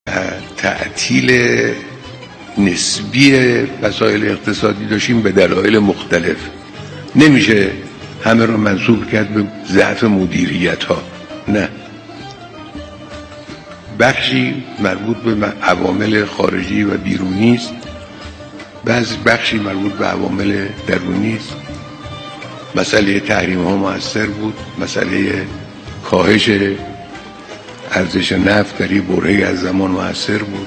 تعطیل نسبی وسایل اقتصادی داشتیم به دلایل مختلف. نمیشه همه رو منسوب کرد به ضعف مدیریت ها، نه. بخشی مربوط به عوامل خارجی و بیرونی است، بخشی مربوط به عوامل درونی است. مسئله تحریم ها مؤثر بود، مسئله کاهش ارزش نفت در این برهه‌ای از زمان مؤثر بود،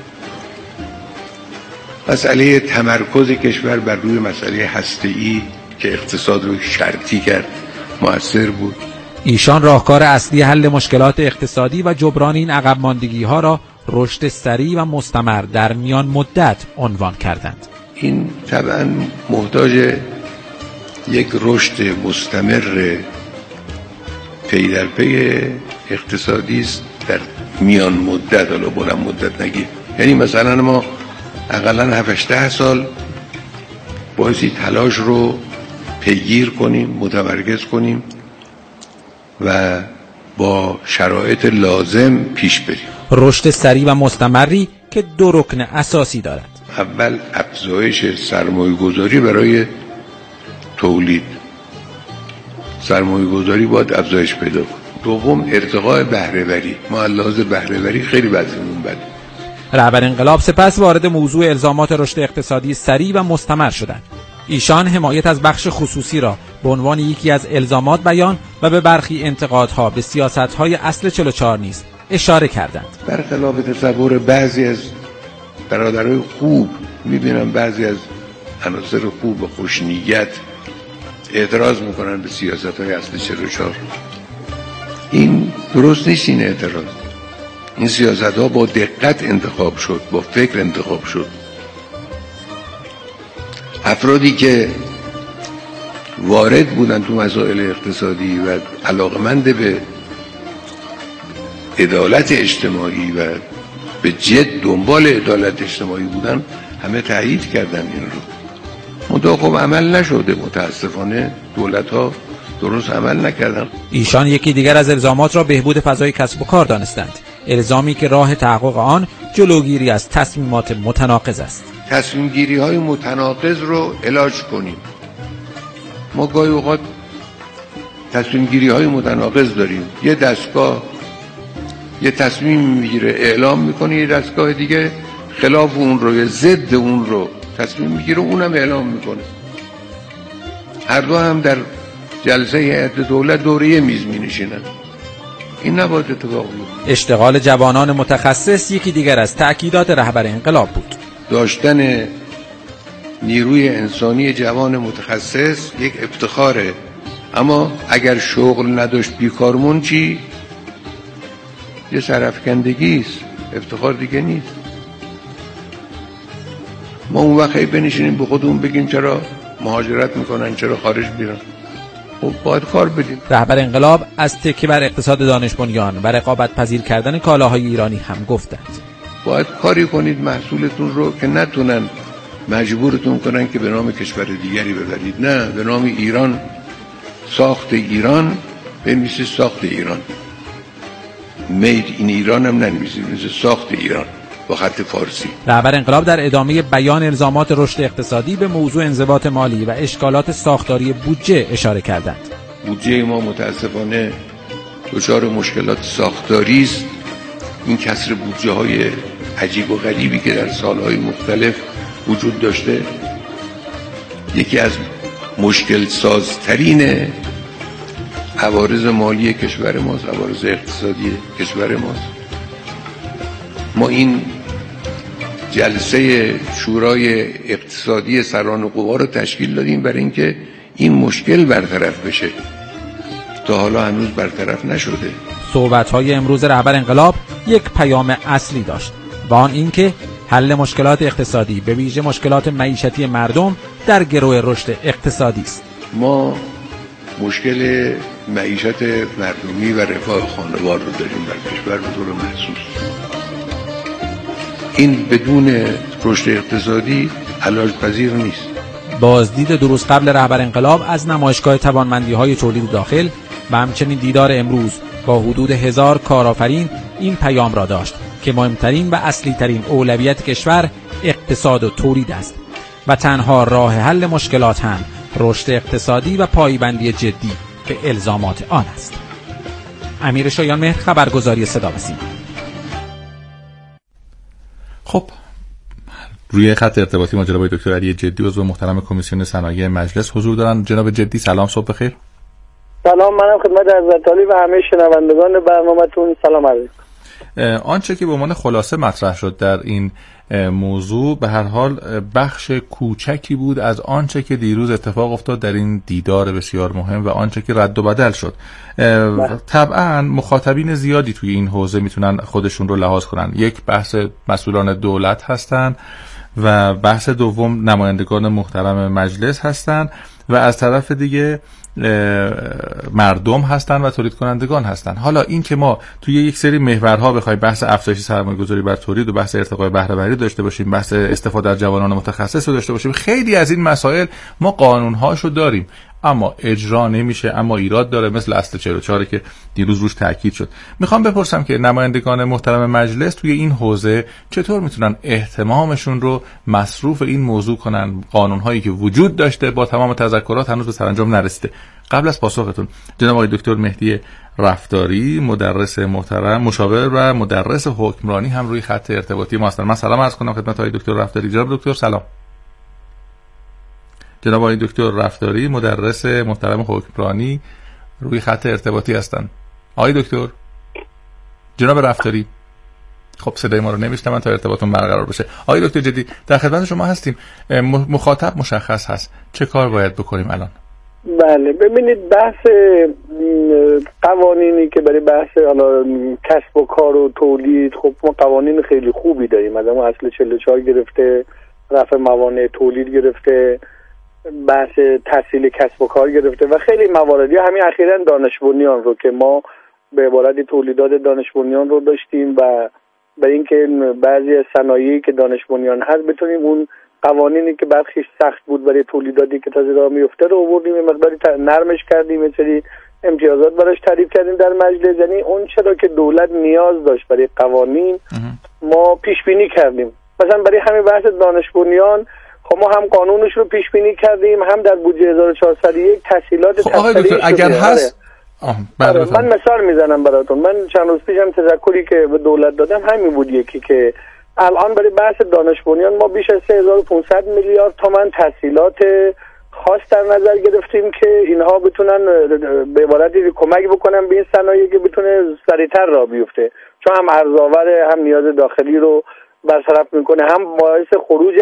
مسئله تمرکز کشور بر روی مسئله هسته‌ای که اقتصاد رو شرطی کرد مؤثر بود. ایشان راهکار اصلی حل مشکلات اقتصادی و جبران این عقب ماندگی‌ها را رشد سریع و مستمر در میان مدت عنوان کردند. این طبعا محتاج یک رشد مستمر پی در پی اقتصادی است در میان مدت، حالا بلند مدت نگیر. یعنی مثلا ما اقلا 7-8 سال بایستی تلاش رو پیگیر کنیم، متمرکز کنیم و با شرایط لازم پیش بریم. رشد سریع و مستمری که 2 رکن اساسی دارد. اول افزایش سرمایه‌گذاری برای تولید، سرمایه‌گذاری باید افزایش پیدا کنه. دوم ارتقاء بهره‌وری. ما از لحاظ بهره‌وری خیلی وضعیتمون بده. رهبر انقلاب سپس وارد موضوع الزامات رشد اقتصادی سریع و مستمر شدند. ایشان حمایت از بخش خصوصی را به عنوان یکی از الزامات بیان و به برخی انتقادها به سیاست‌های اصل 44 نیز اشاره کردند. برخلاف تصور بعضی از برادرای خوب، می‌بینم بعضی از عناصر خوب و خوشنیت اعتراض می‌کنن به سیاست‌های اصل 44. این درست نیست. این اعتراض، این سیاست‌ها با دقت انتخاب شد، با فکر انتخاب شد. افرادی که وارد بودن تو مسائل اقتصادی و علاقمند به عدالت اجتماعی و به جد دنبال عدالت اجتماعی بودن، همه تایید کردن این رو. منتها خب عمل نشده، متاسفانه دولت‌ها درست عمل نکردن. ایشان یکی دیگر از الزامات را بهبود فضای کسب و کار دانستند، الزامی که راه تحقق آن جلوگیری از تصمیمات متناقض است. تصمیم گیری های متناقض رو علاج کنیم. ما گاهی اوقات تصمیم گیری های متناقض داریم. یه دستگاه یه تصمیم میگیره، اعلام میکنه، یه دستگاه دیگه خلاف اون رو یا ضد اون رو تصمیم میگیره، اونم اعلام میکنه. هر دو هم در جلسه هیئت دولت دوره میز مینشینن. این نباید اتفاق بیفته. اشتغال جوانان متخصص یکی دیگر از تأکیدات رهبر انقلاب بود. داشتن نیروی انسانی جوان متخصص یک افتخاره، اما اگر شغل نداشت بیکارمون چی؟ یه سرافکندگی است، افتخار دیگه نیست. ما اون وقت بنشینیم به خودمون بگیم چرا مهاجرت میکنن، چرا خارج میرن. خب باید کار بدیم. رهبر انقلاب از تکیه بر اقتصاد دانش بنیان و رقابت پذیر کردن کالاهای ایرانی هم گفتند. باید کاری کنید محصولتون رو که نتونن مجبورتون کنن که به نام کشور دیگری ببرید. نه، به نام ایران، ساخت ایران بنویسید، ساخت ایران. مید این ایران هم ننویسید، بنویسید ساخت ایران با خط فارسی. رهبر انقلاب در ادامه بیان الزامات رشد اقتصادی به موضوع انضباط مالی و اشکالات ساختاری بودجه اشاره کردند. بودجه ما متاسفانه دچار مشکلات ساختاری است. این کسر بودجه های عجیب و غریبی که در سالهای مختلف وجود داشته، یکی از مشکل سازترین عوارض مالی کشور ماست، عوارض اقتصادی کشور ماست. ما این جلسه شورای اقتصادی سران قوا رو تشکیل دادیم برای اینکه این مشکل برطرف بشه. تا حالا هنوز برطرف نشده. صحبت‌های امروز رهبر انقلاب یک پیام اصلی داشت و آن اینکه حل مشکلات اقتصادی به ویژه مشکلات معیشتی مردم در گرو رشد اقتصادی است. ما مشکل معیشت مردمی و رفاه خانوار رو داریم در کشور به طور محسوس. این بدون رشد اقتصادی علاج پذیر نیست. بازدید 2 روز قبل رهبر انقلاب از نمایشگاه توانمندی‌های تولید داخل و همچنین دیدار امروز با حدود 1000 کارآفرین این پیام را داشت که مهمترین و اصلی ترین اولویت کشور اقتصاد و تولید است و تنها راه حل مشکلات هم رشد اقتصادی و پایبندی جدی به الزامات آن است. امیر شایان مهر، خبرگزاری صدا و سیما. خب روی خط ارتباطی ما جناب دکتر علی جدی عضو محترم کمیسیون صنایع مجلس حضور دارن. جناب جدی سلام، صبح بخیر. سلام، منم خدمت حضرت عالی و همه شنوندگان برنامه‌تون سلام علیکم. آنچه که به عنوان خلاصه مطرح شد در این موضوع به هر حال بخش کوچکی بود از آنچه که دیروز اتفاق افتاد در این دیدار بسیار مهم و آنچه که رد و بدل شد. طبعا مخاطبین زیادی توی این حوزه میتونن خودشون رو لحاظ کنن. یک بحث مسئولان دولت هستن و بحث دوم نمایندگان محترم مجلس هستن و از طرف دیگه مردم هستن و تولید کنندگان هستن. حالا این که ما توی یک سری محورها بخوایم بحث افزایش سرمایه‌گذاری بر تولید و بحث ارتقای بهره وری داشته باشیم، بحث استفاده از جوانان متخصص رو داشته باشیم، خیلی از این مسائل ما قانون‌هاشو داریم اما اجرا نمیشه، اما ایراد داره، مثل اصل 44 که دیروز روش تاکید شد. میخوام بپرسم که نمایندگان محترم مجلس توی این حوزه چطور میتونن اهتمامشون رو مصروف این موضوع کنن؟ قانون‌هایی که وجود داشته با تمام تذکرات هنوز به سرانجام نرسیده. قبل از پاسختون جناب آقای دکتر مهدی رفتاری، مدرس محترم، مشاور و مدرس حکمرانی هم روی خط ارتباطی ما هستن. من سلام عرض کنم خدمت آقای دکتر رفتاری. جناب دکتر سلام. جناب آقای دکتر رفتاری، مدرس محترم حکمرانی روی خط ارتباطی هستن. آقای دکتر، جناب رفتاری، خب صدای ما رو نمیشنون تا ارتباطون برقرار بشه. آقای دکتر جدی در خدمت شما هستیم. مخاطب مشخص هست، چه کار باید بکنیم الان؟ بله، ببینید بحث قوانینی که برای بحث کسب و کار و تولید، خب ما قوانین خیلی خوبی داریم، از اون اصل 44 گرفته، رفع موانع تولید گرفته، بحث تحصیل کسب و کار گرفته و خیلی مواردی. همین اخیراً دانش بنیان رو که ما به عبارت تولیدات دانش بنیان رو داشتیم و برای اینکه بعضی از صنایعی که دانش بنیان هست بتونیم اون قوانینی که برخیش سخت بود برای تولیداتی که تازه راه میفته رو آوردیم، مقداری نرمش کردیم، یه سری امتیازات براش تعریف کردیم در مجلس. یعنی اون چرا که دولت نیاز داشت برای قوانین ما پیش بینی کردیم. مثلا برای همین بحث دانش بنیان خب ما هم قانونش رو پیش بینی کردیم، هم در بودجه 1401 تسهیلات تسهیلی اگر هست. من مثال میزنم براتون. من چند روز پیشم تذکری که به دولت دادم همین بود، یکی که الان برای بحث دانش بنیان ما بیش از 3500 میلیارد تومان تسهیلات خاص در نظر گرفتیم که اینها بتونن به عبارتی کمک بکنن به این صنایع که بتونه سریعتر راه بیفته، چون هم ارزآور، هم نیاز داخلی رو برطرف میکنه، هم باعث خروج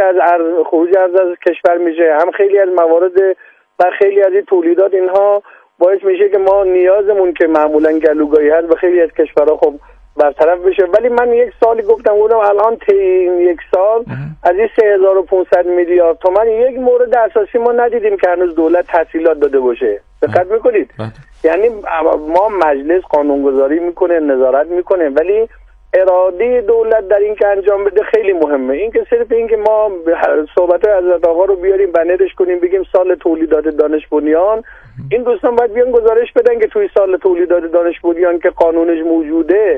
ارز از کشور میشه، هم خیلی از موارد و خیلی از این تولیدات اینها باعث میشه که ما نیازمون که معمولا گلوگاهی هست و خیلی از کشورها خب برطرف بشه. ولی من یک سالی گفتم الان طی این یک سال از این 3500 میلیارد تومان یک مورد اساسی ما ندیدیم که هنوز دولت تسهیلات داده باشه. دقت میکنید؟ یعنی ما مجلس قانونگذاری میکنه، نظارت میکنه، ولی اراده دولت در این که انجام بده خیلی مهمه. این که صرف این که ما صحبت‌های حضرت آقا رو بیاریم بنرش کنیم بگیم سال تولیدات دانش بنیان، این دوستان باید بیان گزارش بدن که توی سال تولیدات دانش بنیان که قانونش موجوده،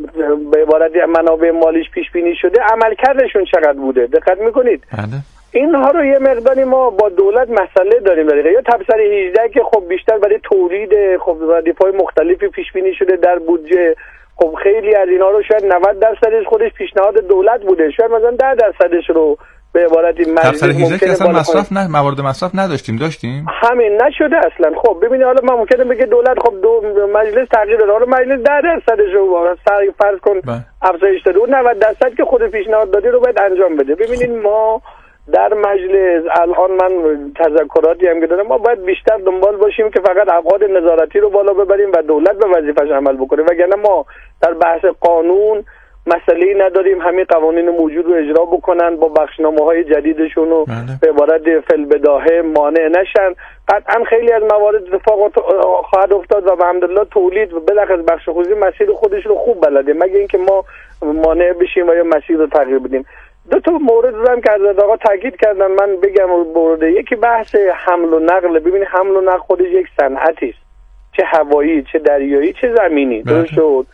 به عبارت منابع مالیش پیش بینی شده، عملکردشون چقدر بوده. دقت میکنید؟ اینها رو یه مقداری ما با دولت مسئله داریم دقیقه. یا تبصره 18 که خب بیشتر برای تولید خب ردیف‌های مختلفی پیش بینی شده در بودجه، خب خیلی از اینا رو شاید 90% خودش پیشنهاد دولت بوده، شاید مثلا 10% رو به عبارتی مجلس ممکنه اصلا مصرف موارد مصرف داشتیم همین نشده اصلا. خب ببینید حالا من ممکنه بگه دولت خب مجلس تغییر داده، حالا مجلس 10% رو فرض کن افزایش داده، اون 90% که خود پیشنهاد داده رو باید انجام بده. ببینید ما در مجلس الان من تذکراتی هم که دارم، ما باید بیشتر دنبال باشیم که فقط ابعاد نظارتی رو بالا ببریم و دولت به وظیفش عمل بکنه، وگرنه ما در بحث قانون مسئله‌ای نداریم. همین قوانین موجود رو اجرا بکنن، با بخشنامه‌های جدیدشون رو به عبارت فی‌البداهه مانع نشن. قطعا خیلی از موارد اتفاقات خواهد افتاد و الحمدلله تولید و بالاخره بخش خصوصی مسیر خودش رو خوب بلده، مگه اینکه ما مانع بشیم و یا مسیر رو تغییر بدیم. دو تا مورد رو هم که حضرت آقا تاکید کردن من بگم. مورد یکی بحث حمل و نقل. ببینید حمل و نقل خودش یک صنعتی است، چه هوایی، چه دریایی، چه زمینی. درست شد؟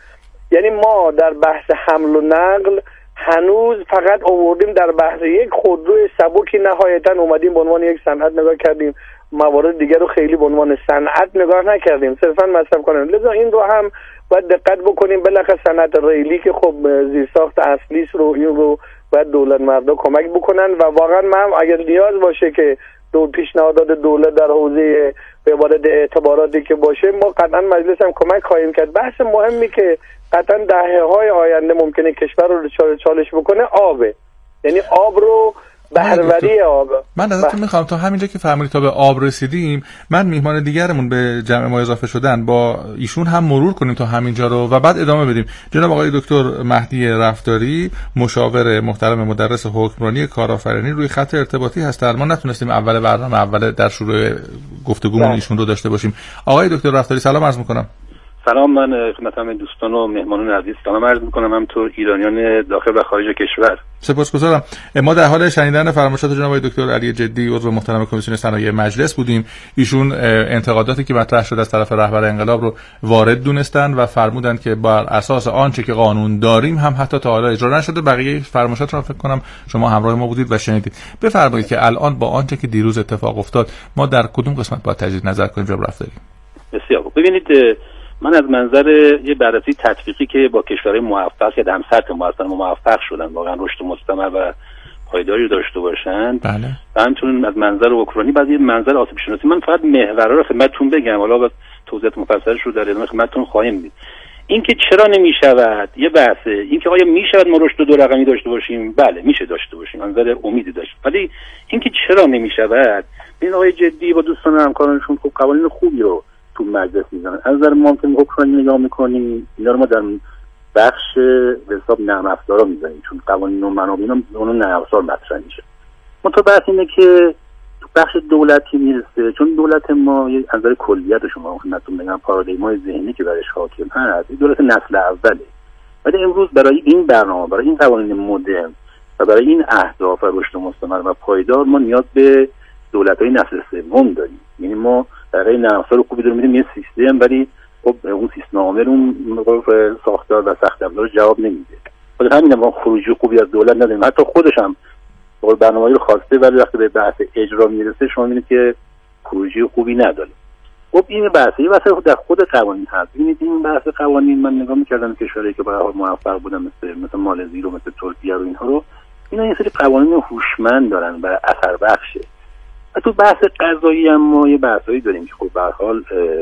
یعنی ما در بحث حمل و نقل هنوز فقط آوردیم در بحث یک خودروی سبکی، نهایتا اومدیم به عنوان یک صنعت نگاه کردیم، موارد دیگر رو خیلی به عنوان صنعت نگاه نکردیم، صرفا مصرف کنیم. لذا این رو هم باید دقت بکنیم. بالاخره صنعت ریلی که خب زیرساخت اصلیش رو این رو باید دولت مردا کمک بکنن و واقعا من اگر نیاز باشه که پیشنهادات دولت در حوزه به وارد اعتباراتی که باشه، ما قطعا مجلس هم کمک خواهیم کرد. بحث مهمی که قطعا دهه‌های آینده ممکنه کشور رو چالش بکنه آبه، یعنی آب رو بهره‌وری آب. من ازتون میخوام تا همینجا که فرمودید تا به آب رسیدیم، من میهمان دیگرمون به جمع ما اضافه شدن با ایشون هم مرور کنیم تا همینجا رو و بعد ادامه بدیم. جناب آقای دکتر مهدی رفتاری، مشاور محترم مدرس حکمرانی کارآفرینی، روی خط ارتباطی هستن. ما نتونستیم اول برنامه اول در شروع گفتگومون ایشون رو داشته باشیم. آقای دکتر رفتاری سلام عرض میکنم. سلام، من خدمت همه دوستان و مهمانان عزیز سلام عرض میکنم، همینطور ایرانیان داخل و خارج کشور. سپاسگزارم. ما در حال شنیدن فرمایشات جناب آقای دکتر علی جدی عضو محترم کمیسیون صنایع مجلس بودیم. ایشون انتقاداتی که مطرح شده از طرف رهبر انقلاب رو وارد دونستن و فرمودن که بر اساس آنچه که قانون داریم هم حتی تا حالا اجرا نشده. بقیه فرمایشات رو فکر کنم شما همراه ما بودید و شنیدید. بفرمایید که الان با آنچه که دیروز اتفاق افتاد ما در کدوم قسمت باید تجدید نظر کنیم جناب رفتاری؟ بسیار خوب. ببینید، من از منظر یه بررسی تطبیقی که با کشورهای موفق که در سطح موفق شدن واقعا رشد مستمر و پایداری داشته باشن، بله، و همچنین از منظر اوکراینی بعد یه منظر آسیب شناسی، من فقط محورها رو خدمتتون بگم، حالا با توضیحات مفصلش رو در ادامه خدمتتون خواهیم دید. اینکه چرا نمیشود یه بحثه، اینکه آیا میشود ما رشد دو رقمی داشته باشیم؟ بله میشه داشته باشیم، منظر امیدی داشت، ولی اینکه چرا نمیشود، این آقای جدی با دوستان همکارانشون خب قوانین خوبی رو تو مجلس میزنن. از نظر ما که اوکراینی نگاه میکنیم، اینا رو ما در بخش به حساب نرم افزارا میزنیم، چون قوانین و منابع اینا اون نرم افزار مطرح میشه. متأسفانه اینه که تو بخش دولتی میرسه، چون دولت ما از نظر کلیت شما خدمتتون بگم پارادایمای ذهنی که برش حاکم هست، دولت نسل اوله. ولی امروز برای این برنامه، برای این قوانین مدرن و برای این اهداف و رشد مستمر و پایدار ما نیاز به دولت‌های نسل سوم داریم. یعنی ما برای نرم افزار خوبی داریم میدیم یه سیستم، ولی خب اون سیستم عامل اون ساختار و سخت افزار جواب نمیده. خود همین ما خروجی خوبی از دولت نداریم، حتی خودش هم برنامه‌ای رو خواسته ولی وقتی به بحث اجرا میرسه شما میبینید که خروجی خوبی نداره. خب این بحث یه بحث در خود قوانین هست. ببینید این بحث قوانین من نگاه می‌کردم کشورهایی که به هر حال موفق بودن مثل مالزی رو، مثل ترکیه رو، اینها رو، اینا یه سری قوانین هوشمند دارن و اثر بخشه. تو بحث قضایی هم ما یه بحثایی داریم که خب به هر حال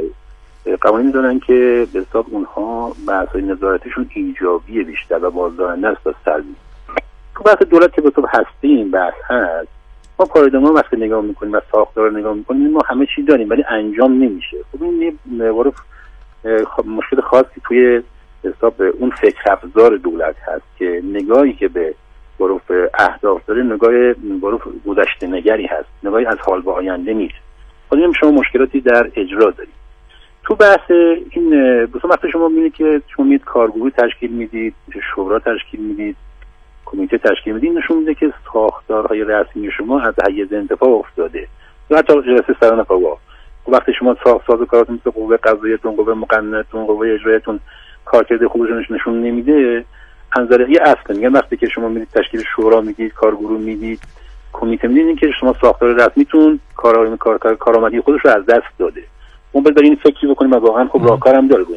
قوانین دارن که به حساب اونها بحث‌های نظارتیشون ایجابیه بیشتر و بازدارنده است تا سلبی. تو بحث دولت که به حساب هستی این بحث هست، ما پارادایم وقتی نگاه میکنیم و ساختار رو نگاه میکنیم ما همه چی داریم ولی انجام نمیشه. خب این مشکل خاصی توی حساب اون فکر افزار دولت هست که نگاهی که به بروف اهداف داره نگاه بروف گذشته نگری هست، نگاهی از حال به آینده نیست. خودم شما مشکلاتی در اجرا دارید. تو بحث این مثلا وقتی شما میبینید که شما میید کارگروه تشکیل میدید، شورا تشکیل میدید، کمیته تشکیل میدید، نشون میده که ساختارهای رسمی شما از حیز انتفاع افتاده یا حتی جلسه سرانفوا. وقتی شما سازوکاراتون مثل قوه قضاییتون، قوه مقننتون، قوه اجراییتون کارکرد خوبش نشون نمیده، انظر یه اصل میگن وقتی که شما میدید تشکیل شورا میدید، کارگروه میدید، کمیته میدید، که شما ساختار رسمیتون کارآمدی خودش رو از دست داده. اون باید برای این فکری بکنیم و واقعا خب راهکار هم داره.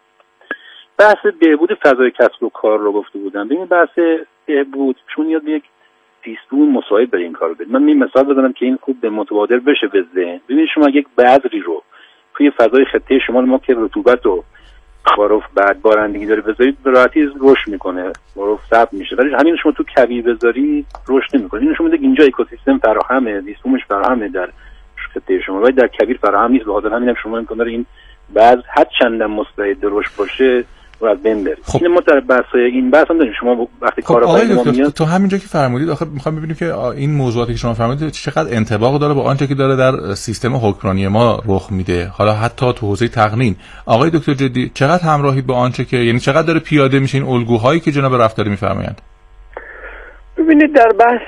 بحث بهبود فضای کسب و کار رو گفته بودم. ببین بحث بهبود چون یاد یک سیستم مساعد برای این کارو بده. من مثال بزنم که این خوب به متبادر بشه به ذهن. ببینید شما یک بذری رو توی فضای خطه شمال ما که رطوبت و بارف بعد بارندگی داره بذارید به راحتی رشد میکنه، بارف ثبت میشه، ولی همین شما تو کویر بذاری رشد نمیکنه. این شما میگه اینجا اکوسیستم فراهمه، زیستبومش فراهمه در خطه شما، ولی در کویر فراهم نیست. به خاطر همین شما امکان این بعض هر چندم مستعد رشد باشه و از بین بره. خب این ما در بحث‌های این بحث هم داریم. شما وقتی کارآفرین ما میاد تو همینجا که فرمودید آخه میخوام ببینیم که این موضوعاتی که شما فرمودید چقدر انطباق داره با آنچه که داره در سیستم حکمرانی ما رخ میده، حالا حتی تو حوزه تقنین. آقای دکتر جدی چقدر همراهید با آنچه که یعنی چقدر داره پیاده میشه این الگوهایی که جناب رفتاری میفرمایند؟ ببینید در بحث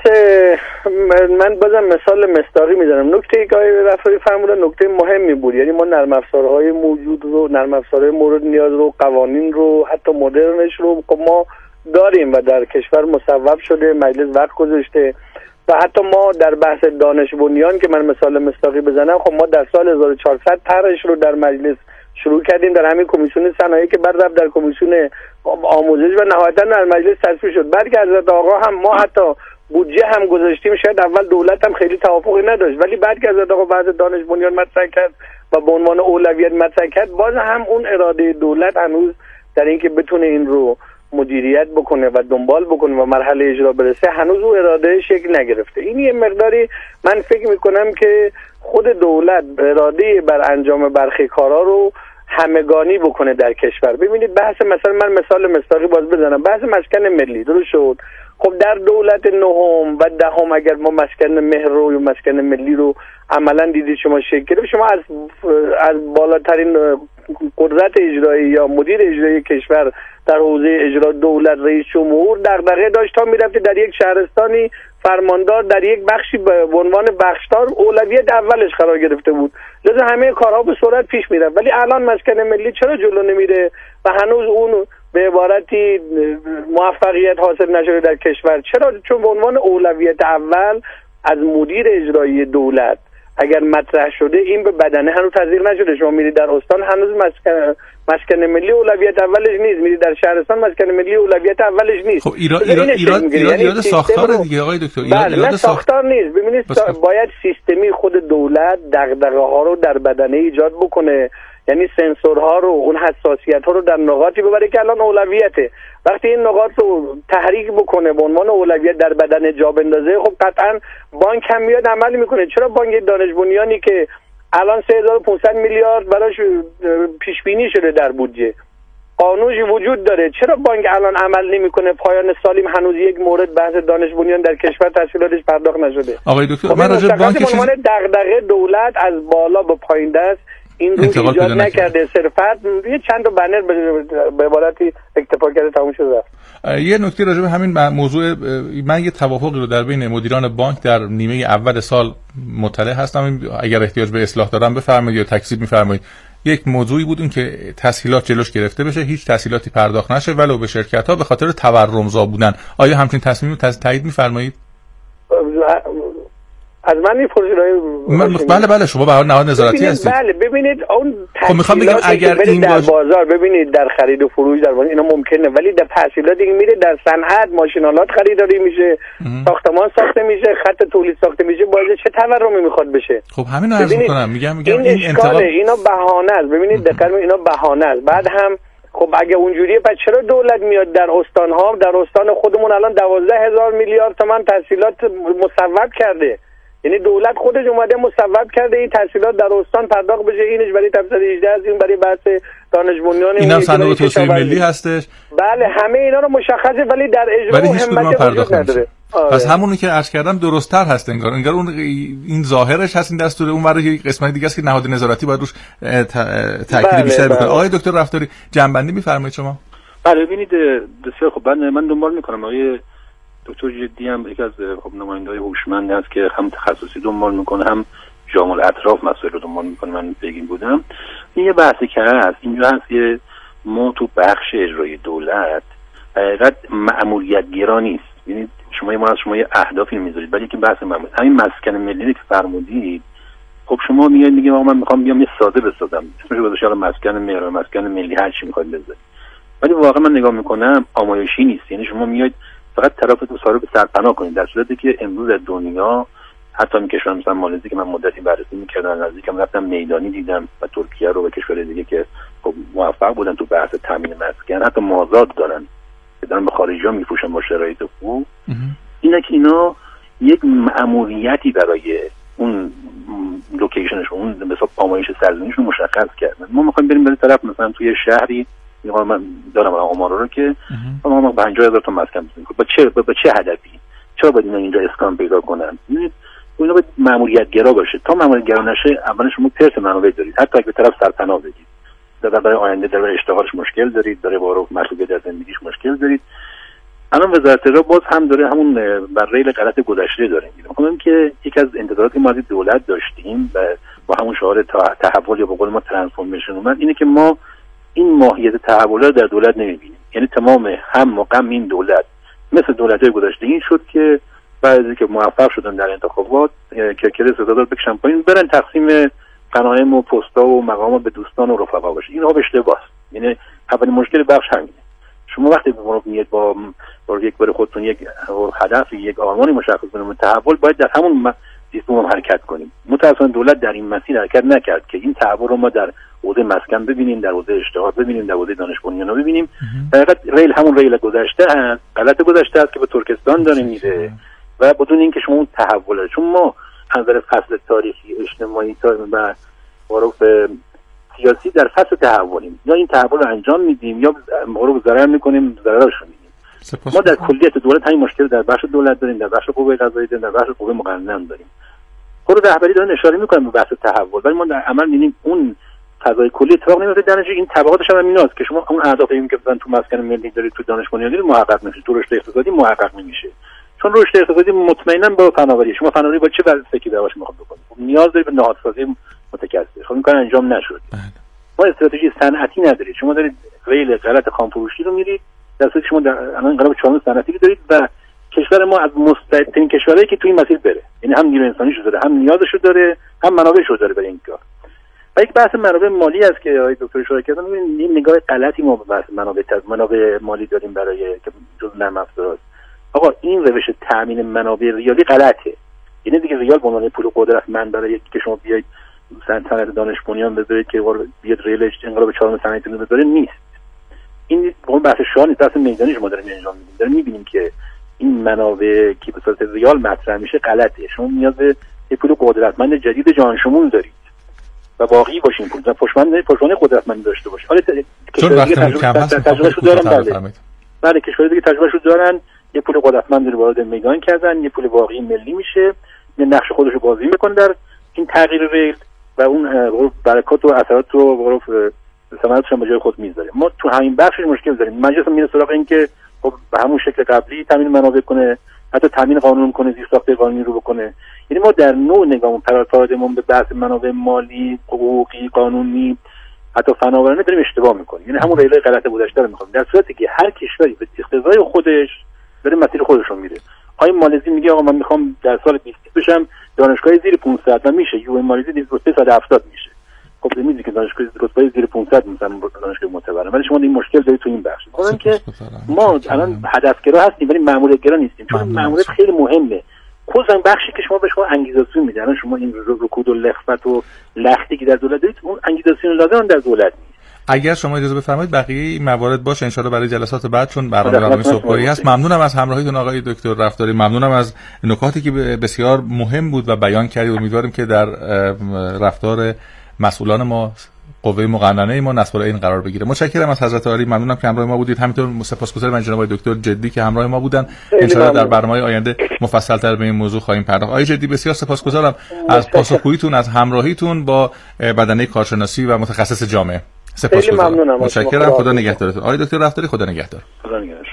من بازم مثال مصداقی میزنم. نکته که آقای رفاری فرمودن نکته مهمی بود، یعنی ما نرم افزارهای موجود رو، نرم افزارهای مورد نیاز رو، قوانین رو، حتی مدرنش رو ما داریم و در کشور مصوب شده، مجلس وقت گذاشته و حتی ما در بحث دانش بنیان که من مثال مصداقی بزنم، خب ما در سال 1400 طرحش رو در مجلس شروع کردیم، در همین کمیسیون صنایع که بعد رفت در کمیسیون آموزش و نهایتا در مجلس تصویب شد. بعد که حضرت آقا هم ما حتی بودجه هم گذاشتیم، شاید اول دولت هم خیلی توافقی نداشت، ولی بعد که حضرت آقا بعض دانش بنیان مطرح کرد و به عنوان اولویت مطرح کرد، باز هم اون اراده دولت هنوز در اینکه بتونه این رو مدیریت بکنه و دنبال بکنه و مرحله اجرا برسه، هنوز اون اراده شکل نگرفته. این یه مقداری من فکر میکنم که خود دولت اراده بر انجام برخی کارا رو همگانی بکنه در کشور. ببینید بحث مثلا من مثال مصداقی باز بزنم، بحث مسکن ملی درست شد. خب در دولت نهم و دهم اگر ما مسکن مهر رو یا مسکن ملی رو عملا دیدید شما شکل گرفت، شما از بالاترین قدرت اجرایی یا مدیر اجرایی کشور در حوزه اجرا دولت، رئیس جمهور دغدغه داشت تا میرفت در یک شهرستانی فرماندار در یک بخشی به عنوان بخشدار اولویت اولش قرار گرفته بود، لذا همه کارها به سرعت پیش میرفت. ولی الان مسکن ملی چرا جلو نمیره و هنوز اون به عبارتی موفقیت حاصل نشده در کشور؟ چرا؟ چون به عنوان اولویت اول از مدیر اجرایی دولت اگر مطرح شده این به بدنه هنوز تزریق نشده. شما میرید در استان هنوز مسکن ملی اولویت اولش نیست، میرید در شهرستان مسکن ملی اولویت اولش نیست. خب ایراد ساختار دیگه آقای دکتر. ایراد ساختار نیست. ببینید باید سیستمی خود دولت دغدغه ها رو در بدنه ایجاد بکنه، یعنی سنسورها رو، اون حساسیت ها رو در نقاطی ببره که الان اولویته. وقتی این نقاط رو تحریک بکنه به عنوان اولویت در بدن جا بندازه، خب قطعا بانک هم میاد عمل میکنه. چرا بانک دانش بنیانی که الان 3500 میلیارد براش پیش بینی شده در بودجه، قانونی وجود داره، چرا بانک الان عمل نمیکنه؟ پایان سالیم هنوز یک مورد بحث دانش بنیان در کشور تحصیلاتش پرداخت نشده. آقای دکتر خب من راجع به بانک دغدغه دولت از بالا به پایین دست این رو ایجاد نکرده، صرفا یه چند تا بنر به عبارتی اکتفا کرده تموم شده. یه نکته راجع به همین موضوع، من یه توافقی رو در بین مدیران بانک در نیمه اول سال مطلع هستم، اگر احتیاج به اصلاح دارم بفرمایید یا تکذیب می‌فرمایید. یک موضوعی بود اون که تسهیلات جلوش گرفته بشه، هیچ تسهیلاتی پرداخت نشه ولو به شرکت‌ها به خاطر تورمزا بودن. آیا همچین تصمیمی رو تایید می‌فرمایید؟ از من می‌پرسید؟ بله شما به هر نهاد نظارتی هستید. بله ببینید اون خب میخوام بگم اگر این در بازار ببینید در خرید و فروش در بازار اینا ممکنه، ولی در تحصیلاتی که میره در صنعت ماشینالات خریداری میشه، ساختمان ساخته میشه، خط تولید ساخته میشه، باید چه تورمی میخواد بشه؟ خب همین رو عرض می‌کنم، میگم این انتقاد اینا بهانه است. ببینید دقیقاً اینا بهانه است. بعد هم خب اگه اونجوریه پس چرا دولت میاد در استان‌ها، در استان خودمون الان 12000 میلیارد تومان تحصیلات مصوب کرده، یعنی دولت خودش اومده مصوب کرده این تحصیلات در استان پرداخت بشه، اینش برای تفسیر 18 از این برای بحث دانش بنیان، اینا صندوق توسعه ملی هستش. بله همه اینا رو مشخصه، ولی در اجرا همت پرداخت نداره. پس همونی که عرض کردم درست‌تر هست انگار اون این ظاهرش هست، این دستور اون برای قسمت دیگه است که نهاد نظارتی باید روش تاکید بیشتر بکنه. آقای دکتر رفتاری جنبندی می‌فرمایید شما؟ بله ببینید بسیار خب من دنبال می‌کنم. آقای دکتر جدی هم یکی از نماینده‌های هوشمند است که هم تخصصی دنبال میکنه هم جامع اطراف مسائل رو دنبال میکنه. من بگیم بودم این یه بحثی که هست اینجا هست که ما تو بخش اجرای دولت حقیقت مأموریت گرا نیست. یعنی شما یه اهدافی میذارید ولی که بحث مأموریت همین مسکن ملی که فرمودید، خب شما میگید آقا من میخوام بیام یه ساده بسازم، اسمش رو بذارید مسکن ملی، مسکن ملی، هر چی میخواید بذارید، ولی واقعا من نگاه میکنم آمایشی نیست. یعنی شما میاید فقط طرفتون سارو به سرپناه کنید، در صورتی که امروز در دنیا حتی این کشور مثلا مالزی که من مدتی بررسی می‌کردم، نزدیکم رفتم میدانی دیدم و ترکیه رو و کشور دیگه که خب موفق بودن تو بحث تامین مسکن، حتی مازاد دارن که دارن به خارجی‌ها میفروشن با شرایط خوب. اینا که اینا یک مأموریتی برای اون لوکیشنش، اون به حساب آمایش سرزمینش رو مشخص کردن. ما می‌خوایم بریم به طرف مثلا توی شهری، من دارم آمار رو که ما 50000 تا مسکن بزنیم، با چه هدفی؟ چرا باید اینا اینجا اسکان پیدا کنن؟ اینا باید مأموریت گرا باشه. تا مأموریت گرا نشه اولا شما پرس منابع دارید، حتی اگه به طرف سرپناه بدید، برای آینده در اشتغالش مشکل دارید، داره با مطلوبیت در زندگیش مشکل دارید. الان وزارت اطلاعات باز هم داره همون بر ریل غلط گذشته داره میره. میگم که یکی از انتظاراتی ما از دولت داشتیم و با همون شعار تحول یا به قول ما ترانسفورمیشن اومد، اینه که ما این ماهیت تحولات در دولت نمیبینیم. یعنی تمام هم و غم این دولت مثل دولت‌های گذشته این شد که بعضی که موفق شدن در انتخابات کرکر سزادار بکشن پایین، برن تقسیم غنایم و پستا و مقامات به دوستان و رفقا باشه. این آب اشتباهه. یعنی اولین مشکل بخش همینه. شما وقتی میاد با یک بار خودتون یک هدف، یک آرمانی مشخص کنید تحول، باید در همون سیستم حرکت کنیم. متأسفانه دولت در این مسیر حرکت نکرد که این تحول رو ما در حوزه مسکن ببینیم، در حوزه اشتغال ببینیم، در حوزه دانش بنیان ببینیم. در حقیقت ریل همون ریل گذشته است، غلط گذشته است که به ترکستان داره میره و بدون اینکه شما اون تحول، چون ما از نظر فصل تاریخی اجتماعی و معروف سیاسی در فصل تحولیم، یا این تحول رو انجام میدیم یا معروف ضرر میکنیم، ضررش رو میدیم. ما در کلیت دولت همین مشکل در بخش دولت داریم، در بخش قوه قضاییه داریم، در بخش قوه مقننه داریم. خود رهبری دارن اشاره میکنن به بحث تحول، ولی ما در عمل میبینیم اون فضای کلی اتفاق نمیفته. در نتیجه این طبقاتش هم ایناست که شما اون اهدافی که مثلا تو مسکن ملی دارید، تو دانش بنیان دارید، محقق نمیشه. تو رشد اقتصادی محقق نمیشه، چون رشد اقتصادی مطمئنا با فناوری، شما فناوری با چه وظیفه‌ای داشت میخواد بکنید، نیاز دارید به نهادسازی متکثر. خب این کار انجام نشد. ما استراتژی صنعتی ندارید، شما دارید ریل غلط خامفروشی رو میرید، در صورتی شما در الان انقلاب چهارم صنعتی دارید و کشور ما از مستعدترین کشورهایی که تو این مسیر بره، یعنی هم نیروی انسانیشو داره، هم نیازشو داره، هم منابعشو داره برای این کار. و یک بحث منابع مالی است که آقای دکتر اشاره کردن. ببینید این نگاه غلطی ما به بحث منابع مالی داریم برای که جزء نرم افزار. آقا این روش تامین منابع ریالی غلطه. یعنی دیگه ریال به عنوان پول قدرتمند برای که شما بیاید صنعت دانش بنیان بذارید که بیاد ریل انقلاب چهارم صنعتی رو بذاره، نیست. این اون بحث شاه نیست، بحث میدانی شما داریم انجام میدیم. داریم میبینیم که این منابع که به صورت ریال مطرح میشه غلطه. شما نیاز به پول قدرتمند جدید جهان شمول دارید و باقی باشین پول پشتوانه قدرتمند داشته باشه. حالا چون وقتی تجربهشو دارن، بله کشورهای دیگه تجربهشو دارن، یه پول قدرتمند رو وارد میدان کردن، یه پول واقعی ملی میشه، یه نقش خودشو بازی میکنه در این تغییر ریل و اون برکات و اثرات رو ثمراتش هم به جای خود میذاره. ما تو همین بخشش مشکل داریم. مجلس میره سراغ این که خب به همون شکل قبلی تامین منابع کنه، حتی تامین قانون کنه، زیرساخت قانونی رو بکنه. یعنی ما در نوع نگاهمون پارادایم به بحث منابع مالی، حقوقی، قانونی، حتی فناورانه داریم اشتباه میکنیم. یعنی همون ریلای غلط گذشته رو میخوام، در صورتی که هر کشوری به اقتضای خودش داره مسیر خودش رو میره. آقای مالزی میگه آقا من میخوام در سال 20 بشم دانشگاه زیر 500 و میشه. یو مالزی رتبه 170 میشه. خب میدونی که دانشگاه رتبه زیر 500 مثلا دانشگاه معتبره، ولی شما این مشکل دارید تو این بخش. میگم که ما الان هدفگرا هستیم ولی مأموریت‌گرا نیستیم، چون مأموریت خیلی مهمه. خصوصا بخشی که شما به شما انگیزاسیون میده. الان شما این رکود و لخبت و لختی که در دولت دارید، اون انگیزاسیون لازم در دولت نیست. اگر شما اجازه بفرمایید بقیه این موارد باشه ان شاءالله برای جلسات بعد، چون برنامه صبحگاهی هست. ممنونم از همراهیتون آقای دکتر رفتاری، ممنونم از نکاتی که بسیار مهم بود و بیان کردید. امیدواریم که در رفتار مسئولان ما، قوه مقننه ما، نصب این قرار بگیره. متشکرم از حضرت عالی، ممنونم که همراه ما بودید. همینطور سپاسگزارم از جناب دکتر جدی که همراه ما بودن. ان شاءالله در برنامه آینده مفصل‌تر به این موضوع خواهیم پرداخت. آقای جدی بسیار سپاسگزارم از پاسخگوییتون، از همراهیتون با بدنه کارشناسی و متخصص جامعه. سپاسگزارم. متشکرم. خدا نگهدارتون. آقای دکتر رفتاری، خدا نگهدار. خدا نگهدار.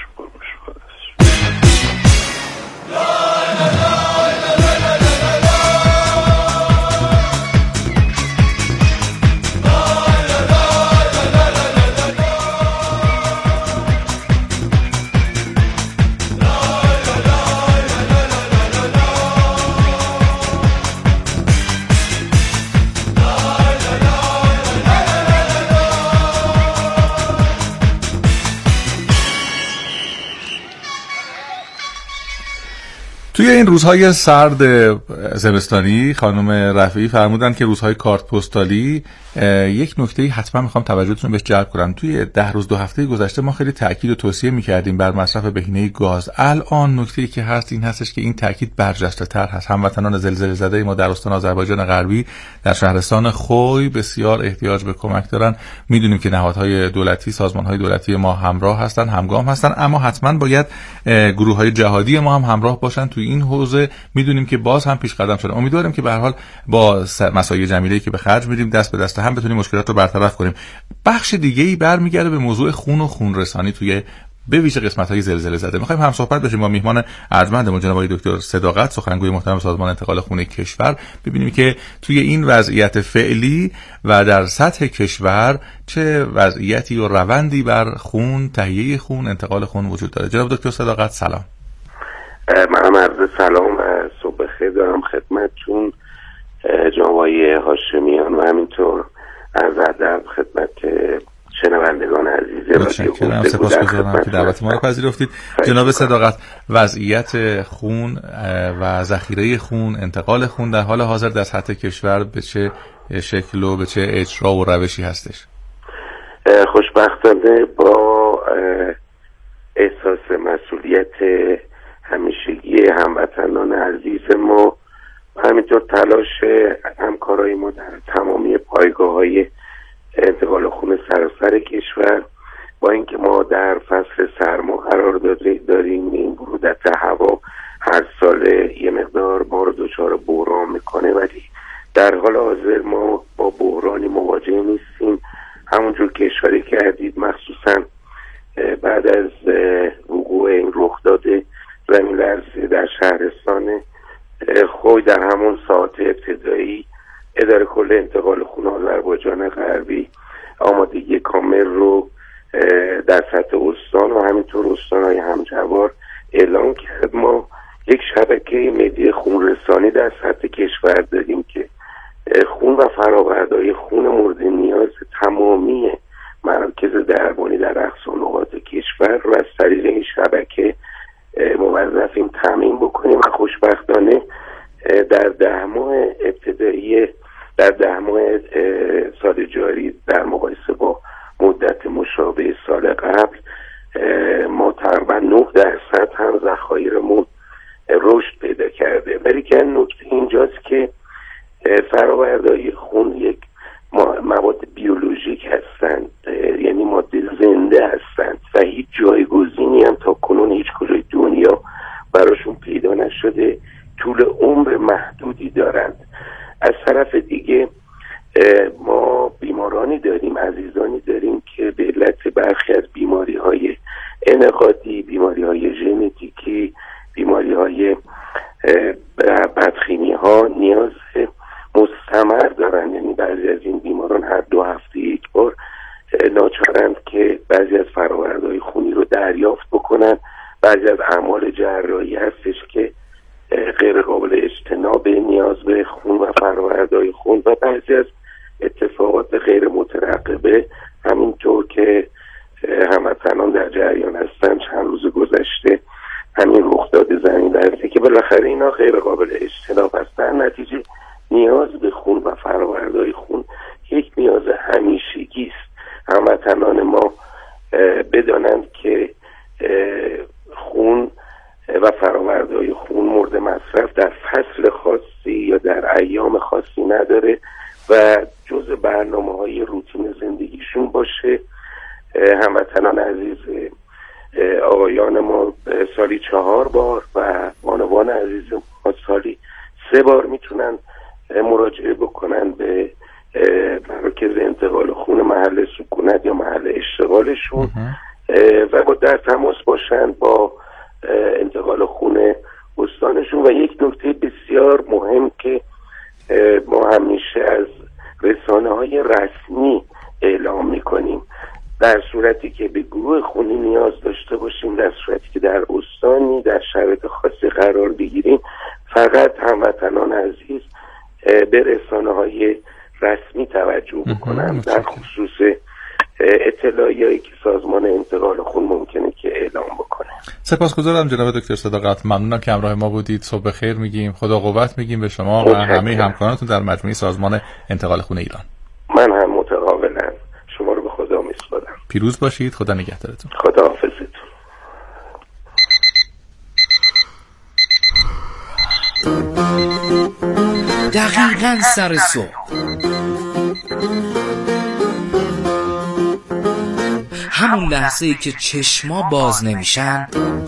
توی این روزهای سرد زمستانی خانم رفیعی فرمودن که روزهای کارت پستالی یک نکته‌ای حتما میخوام توجهتون رو بهش جلب کنم. توی 10 روز 2 هفته گذشته ما خیلی تاکید و توصیه میکردیم بر مصرف بهینه گاز. الان نکته‌ای که هست این هستش که این تاکید برجسته‌تر هست. هموطنان زلزله زده ما در استان آذربایجان غربی در شهرستان خوی بسیار احتیاج به کمک دارن. میدونیم که نهادهای دولتی، سازمان‌های دولتی ما همراه هستن، همگام هستن، اما حتما باید گروه‌های جهادی ما هم همراه باشن توی این حوزه. میدونیم که باز هم پیش قدم شده. امیدوارم که به هر حال با مساعی جمیله‌ای که به خرج میدیم دست به دست هم بتونیم مشکلات رو برطرف کنیم. بخش دیگه‌ای برمیگرده به موضوع خون و خون رسانی توی به ویژه قسمت‌های زلزله زده. می‌خوایم هم صحبت بشیم با میهمان ارجمندمون جناب آقای دکتر صداقت، سخنگوی محترم سازمان انتقال خون کشور، ببینیم که توی این وضعیت فعلی و در سطح کشور چه وضعیتی و روندی بر خون، تهیه خون، انتقال خون وجود داره. جناب دکتر صداقت سلام. منم عرض سلام و صبح بخیر دارم خدمتتون جناب آقای هاشمیان و همینطور عرض ادب خدمت شنوندگان عزیز رادیو. سپاسگزارم که دعوت ما رو پذیرفتید. جناب صداقت، وضعیت خون و ذخیره خون، انتقال خون در حال حاضر در سطح کشور به چه شکل و به چه اجرا و روشی هستش؟ خوشبختانه با احساس مسئولیت همیشگی هموطنان عزیز ما و همینطور تلاش همکارای ما در تمامی پایگاه‌های انتقال خون سراسر کشور، با اینکه ما در فصل سرما قرار داریم، این برودت هوا هر سال یه مقدار ما رو دچار بحران میکنه، ولی در حال حاضر ما با بحرانی مواجه نیستیم. همونجور که اشاره کردید، مخصوصا بعد از وقوع این رخداد زمین لرزه در شهرستان خوی در همون ساعت ابتدایی، اداره کل انتقال خون آذربایجان غربی آمادگی کامل رو در سطح استان و همینطور استان‌های همجوار اعلام کرد. ما یک شبکه ملی خونرسانی در سطح کشور داریم که خون و فرآوردهای خون مورد نیاز تمامی مراکز درمانی در اقصا نقاط کشور رو از طریق این شبکه موظفیم تامین بکنیم و خوشبختانه در 10 ماه ابتدایی در 10 ماه سال جاری در مقایسه با مدت مشابه سال قبل ما تقریبا 9% هم ذخایرمون رشد پیدا کرده. ولی که نکته اینجاست که فرآوردهای خون یک مواد بیولوژیک هستند، یعنی ماده زنده هستند و هیچ جایگزینی هم تا کنون هیچ کجای دنیا براشون پیدا نشده، طول عمر محدودی دارند. از طرف دیگه ما بیمارانی داریم، عزیزانی داریم که به علت برخی از بیماری‌های انعقادی، بیماری‌های ژنتیکی، بیماری‌های بدخیمی‌ها نیاز مستمر دارن. یعنی بعضی از این بیماران هر 2 هفته یک بار ناچارند که بعضی از فرآوردهای خونی رو دریافت بکنن. بعضی از اعمال جراحی هستش که غیر قابل اجتناب نیاز به خون و فرآوردهای خون و بعضی از اتفاقات غیر مترقبه، همینطور که هموطنان در جریان هستن چند روز گذشته همین رخداد زمین لرزه که بالاخره اینا غیر قابل اجتناب هستن. نتیجه نیاز به خون و فرآوردهای خون یک نیاز همیشگی است. هموطنان ما بدانند که خون و فرآوردهای خون مورد مصرف در فصل خاصی یا در ایام خاصی نداره و جزء برنامه‌های روتین زندگیشون باشه. هموطنان عزیز، آقایان ما سالی 4 بار و بانوان عزیز ما سالی 3 بار میتونن مراجعه بکنن به مراکز انتقال خون محل سکونت یا محل اشتغالشون و با در تماس باشن با انتقال خون استانشون. و یک نکته بسیار مهم که ما همیشه از رسانه‌های رسمی اعلام میکنیم، در صورتی که به گروه خونی نیاز داشته باشیم، در صورتی که در استانی در شرایط خاصی قرار بگیریم، فقط هموطنان عزیز به رسانه‌های رسمی توجه بکنن در خصوص اطلاعیه‌ای که سازمان انتقال خون ممکنه که اعلام بکنه. سپاسگزارم جناب دکتر صداقت، ممنونم که همراه ما بودید. صبح خیر میگیم، خدا قوت میگیم به شما و همه همکارانتون در مجموعه سازمان انتقال خون ایران. من هم متقابلا شما رو به خدا میسپارم. پیروز باشید، خدا نگهدارتون. خدا حافظتون. دقیقاً سر صبح همون لحظه‌ای که چشما باز نمیشن،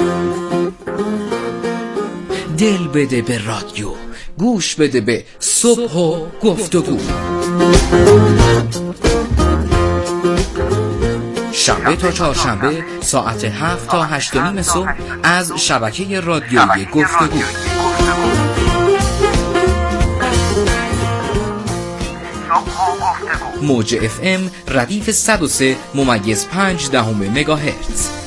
دل بده به رادیو، گوش بده به صبح و گفتگو. شنبه تا چهارشنبه ساعت 7 تا 8:30 صبح از شبکه رادیویی گفتگو. موج FM ردیف 103.5 ممیز مگاهرتز.